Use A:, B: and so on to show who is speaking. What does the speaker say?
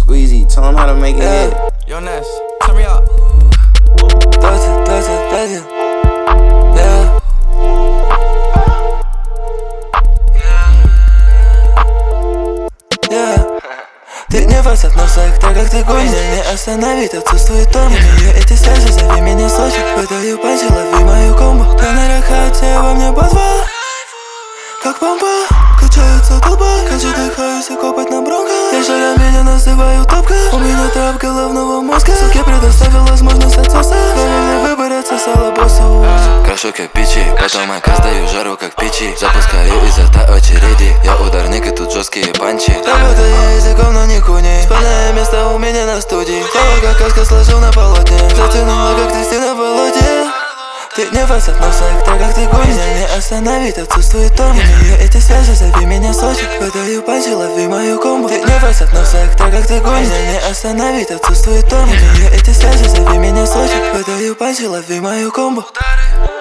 A: Squeezy, tell him how to make it hit.
B: Yo, Ness, turn me up.
C: 20, yeah. Ты не в относах, так как ты гонишь. Меня не остановить, отсутствует тон. Имею эти связи, зови меня Сочи. Выдаю панчи, лови мою комбо. Я на рахате, во мне подвал. Как помпа, качается толпа. Кончу, дыхаюсь и копать на бронко. Я шаря меня называю топка. У меня трап головного мозга. Суке предоставил возможность отсоса. Правильный выбор отсосала босса.
D: Крашу как пичи, потом ока сдаю жару как печи. Запускаю изо рта очереди. Я ударник и тут жесткие панчи.
C: Работаю языком, но не куни. Спальное место у меня на студии. Тело как каска сложил на полотне. Затянула как трясти на болоте. Ты не в относах, так как ты гонишь. Меня не остановить, отсутствует тон. Имею эти связи, зови меня Сочи. Выдаю панчи, лови мою комбо. Ты не в относах, так как ты гонишь. Меня не остановить, отсутствует тон. Имею эти связи, зови меня Сочи. Выдаю панчи, лови мою комбо.